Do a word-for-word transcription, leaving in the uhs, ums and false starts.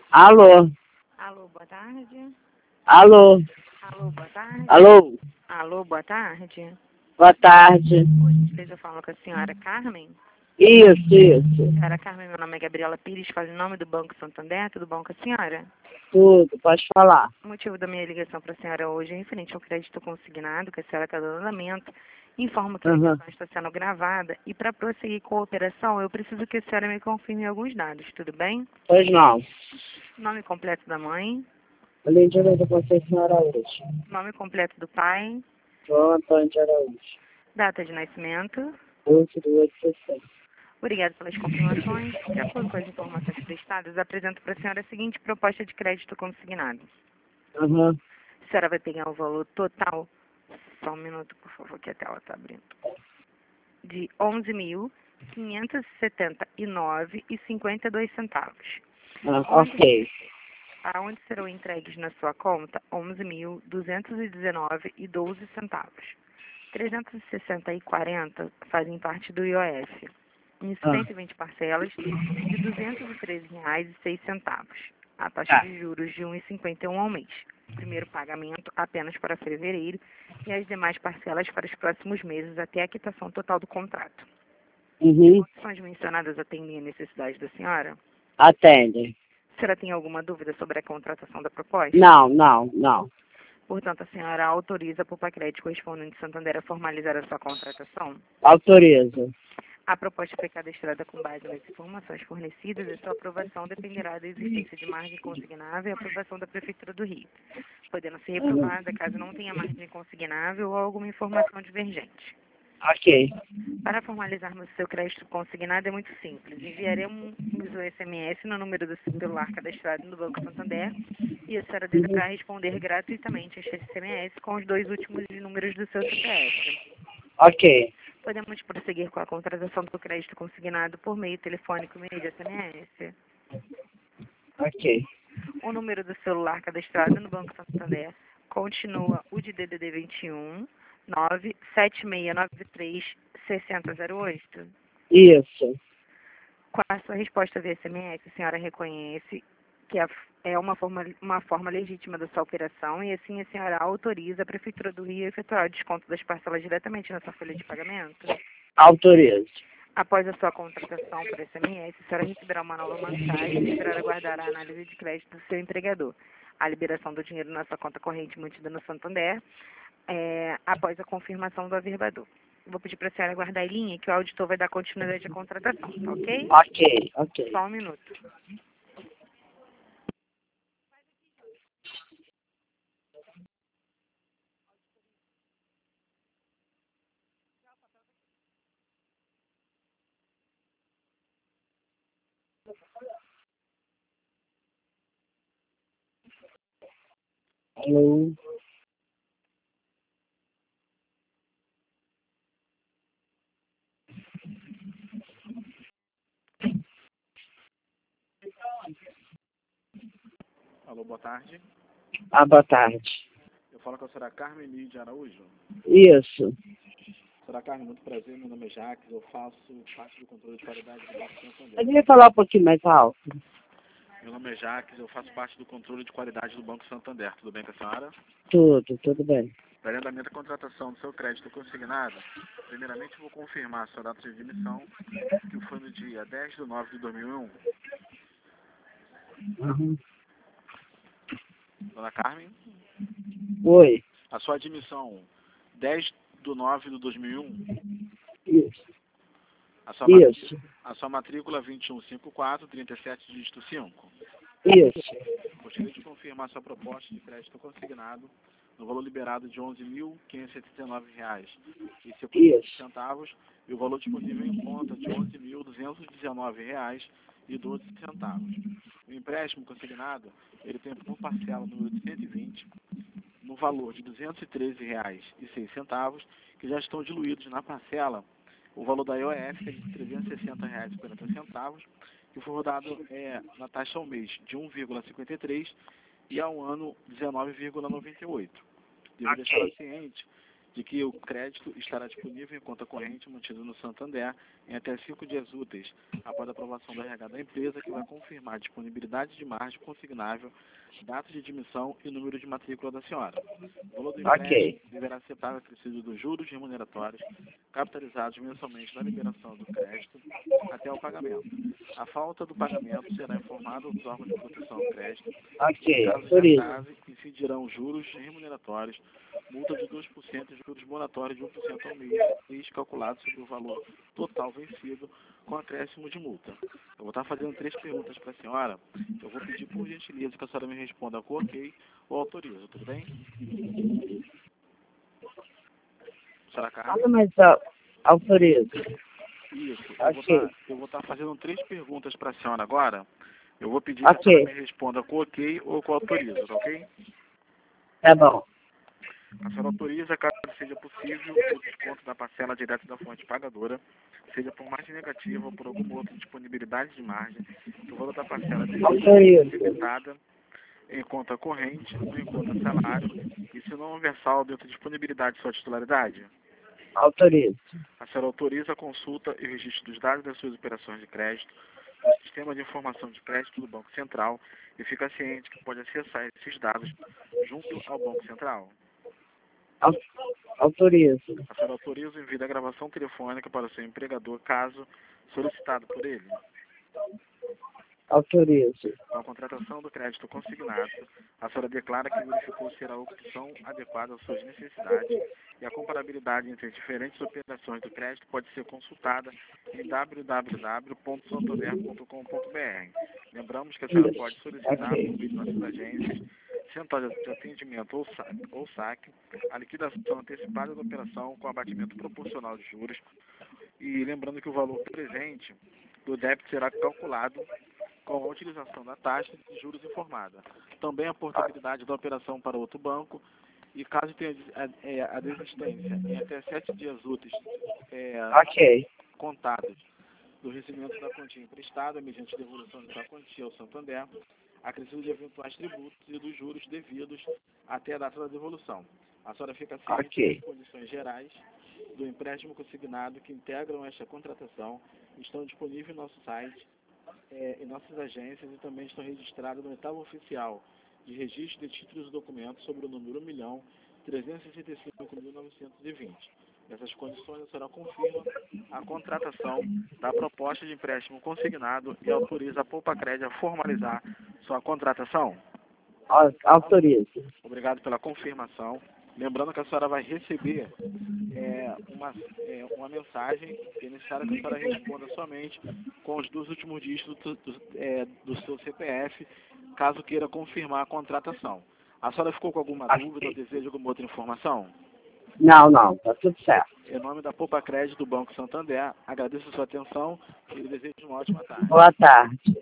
Alô? Alô, boa tarde. Alô? Alô, boa tarde. Alô? Alô, boa tarde. Boa tarde. Por gentileza, eu falo com a senhora Carmen. Isso, isso. Senhora Carmen, meu nome é Gabriela Pires, falo em nome do Banco Santander, tudo bom com a senhora? Tudo, pode falar. O motivo da minha ligação para a senhora hoje é referente ao crédito consignado que a senhora está dando andamento. Informo que a Uhum. ligação está sendo gravada e para prosseguir com a operação eu preciso que a senhora me confirme alguns dados, tudo bem? Pois não. Nome completo da mãe, Valentina da Conceição Araújo. nome completo do pai, João Antônio de Araújo. data de nascimento. oito do oito de sessenta. Obrigada pelas confirmações. De acordo com as informações prestadas, apresento para a senhora a seguinte proposta de crédito consignado. Uhum. A senhora vai pegar o valor total, só um minuto, por favor, que a tela está abrindo, de onze mil quinhentos e setenta e nove reais e cinquenta e dois centavos. Ah, Onde, ok. aonde serão entregues na sua conta onze mil duzentos e dezenove reais e doze centavos. trezentos e sessenta e quarenta fazem parte do I O F. Em Ah. cento e vinte parcelas de duzentos e treze reais e seis centavos. A taxa Tá. de juros de um vírgula cinquenta e um ao mês. Primeiro pagamento apenas para fevereiro e as demais parcelas para os próximos meses até a quitação total do contrato. Uhum. As condições mencionadas atendem a necessidade da senhora? Atende. A senhora tem alguma dúvida sobre a contratação da proposta? Não, não, não. Portanto, a senhora autoriza a Pupacred correspondente Santander a formalizar a sua contratação? Autorizo. A proposta foi cadastrada com base nas informações fornecidas e sua aprovação dependerá da existência de margem consignável e aprovação da Prefeitura do Rio, podendo ser Uhum. reprovada caso não tenha margem consignável ou alguma informação divergente. Ok. Para formalizarmos o seu crédito consignado é muito simples. Enviaremos o S M S no número do celular cadastrado no Banco Santander e a senhora Uhum. deverá responder gratuitamente a este S M S com os dois últimos números do seu C P F. Ok. Podemos prosseguir com a contratação do crédito consignado por meio telefônico, meio de S M S. Ok. O número do celular cadastrado no Banco Santander continua o de D D D vinte e um, nove sete seis nove três, seis zero zero oito. Isso. Com a sua resposta via S M S, a senhora reconhece que é uma forma, uma forma legítima da sua operação e assim a senhora autoriza a Prefeitura do Rio a efetuar o desconto das parcelas diretamente na sua folha de pagamento? Autorizo. Após a sua contratação por S M S, a senhora receberá uma nova mensagem e deverá aguardar a análise de crédito do seu empregador. A liberação do dinheiro na sua conta corrente mantida no Santander, é, após a confirmação do averbador. Vou pedir para a senhora aguardar em linha que o auditor vai dar continuidade à contratação, tá ok? Ok, ok. Só um minuto. Alô? Alô, boa tarde. Ah, boa tarde. Eu falo com a senhora Carmen Emílio de Araújo. Isso. Senhora Carmen, muito prazer, meu nome é Jacques, eu faço parte do controle de qualidade do Banco Santander. Poderia falar um pouquinho mais alto? Meu nome é Jacques, eu faço parte do controle de qualidade do Banco Santander. Tudo bem com a senhora? Tudo, tudo bem. Para andamento da contratação do seu crédito consignado, primeiramente eu vou confirmar a sua data de emissão, que foi no dia dez de nove de dois mil e um. Uhum. Dona Carmen, Oi. a sua admissão dez de nove de dois mil e um. Isso. A sua, Isso. matrícula, a sua matrícula vinte e um cinquenta e quatro, trinta e sete, dígito cinco. Isso. Gostaria de confirmar sua proposta de crédito consignado no valor liberado de onze mil quinhentos e setenta e nove reais e cinquenta e cinco centavos e o valor disponível em conta de onze mil duzentos e dezenove reais e doze centavos. O empréstimo consignado, ele tem por parcela número de cento e vinte, no valor de duzentos e treze reais e seis centavos, que já estão diluídos na parcela o valor da I O F, que é de trezentos e sessenta reais e quarenta centavos, que foi rodado é, na taxa ao mês de um vírgula cinquenta e três e ao ano dezenove vírgula noventa e oito. Devo Ok. deixar ciente de que o crédito estará disponível em conta corrente mantida no Santander em até cinco dias úteis, após a aprovação do R H da empresa, que vai confirmar a disponibilidade de margem consignável, data de admissão e número de matrícula da senhora. O valor do empréstimo Ok. deverá ser pago acrescido dos juros remuneratórios capitalizados mensalmente na liberação do crédito até o pagamento. A falta do pagamento será informada aos órgãos de proteção ao crédito. Ok, Caso de autorizo. atraso, incidirão juros remuneratórios, multa de dois por cento e juros moratórios de um por cento ao mês, mês calculado sobre o valor total vencido, com acréscimo de multa. Eu vou estar fazendo três perguntas para a senhora. Eu vou pedir por gentileza que a senhora me responda com ok ou autorizo, tudo bem? Senhora Carla? Fala mais alto. Autorizo. Isso. Eu vou Ok. estar, eu vou estar fazendo três perguntas para a senhora agora. Eu vou pedir que a Ok. senhora me responda com ok ou com autorizo, tá ok? Tá bom. A senhora autoriza, caso seja possível, o desconto da parcela direta da fonte pagadora, seja por margem negativa ou por alguma outra disponibilidade de margem, que o valor da parcela seja Autorizo. debitada em conta corrente ou em conta salário, e se não houver saldo entre disponibilidade e sua titularidade. Autorizo. A senhora autoriza a consulta e registro dos dados das suas operações de crédito no Sistema de Informação de Crédito do Banco Central e fica ciente que pode acessar esses dados junto ao Banco Central. Au- Autorizo. A senhora autoriza o envio da gravação telefônica para o seu empregador, caso solicitado por ele. Autorizo. Com a contratação do crédito consignado, a senhora declara que verificou ser a opção adequada às suas necessidades e a comparabilidade entre as diferentes operações do crédito pode ser consultada em w w w ponto santander ponto com ponto b r. Lembramos que a senhora pode solicitar por meio de nossas agências, centrais de atendimento ou saque, ou saque, a liquidação antecipada da operação com abatimento proporcional de juros, e lembrando que o valor presente do débito será calculado com a utilização da taxa de juros informada. Também a portabilidade da operação para outro banco, e caso tenha a, a desistência em até sete dias úteis é, Ok. contados do recebimento da quantia emprestada mediante devolução da quantia ao Santander, acrescido de eventuais tributos e dos juros devidos até a data da devolução. A senhora fica ciente Ok. das condições gerais do empréstimo consignado que integram esta contratação, estão disponíveis no nosso site, é, em nossas agências, e também estão registradas no etapa oficial de registro de títulos e documentos sobre o número um milhão trezentos e sessenta e cinco mil novecentos e vinte. Nessas condições, a senhora confirma a contratação da proposta de empréstimo consignado e autoriza a Poupa Crédito a formalizar sua contratação. Au- Autorizo. Obrigado pela confirmação. Lembrando que a senhora vai receber é, uma, é, uma mensagem que é necessário que a senhora responda somente com os dois últimos dígitos do, do, é, do seu C P F, caso queira confirmar a contratação. A senhora ficou com alguma dúvida ou deseja alguma outra informação? Não, não. Tá tudo certo. Em nome da Poupa Crédito do Banco Santander, agradeço a sua atenção e lhe desejo uma ótima tarde. Boa tarde.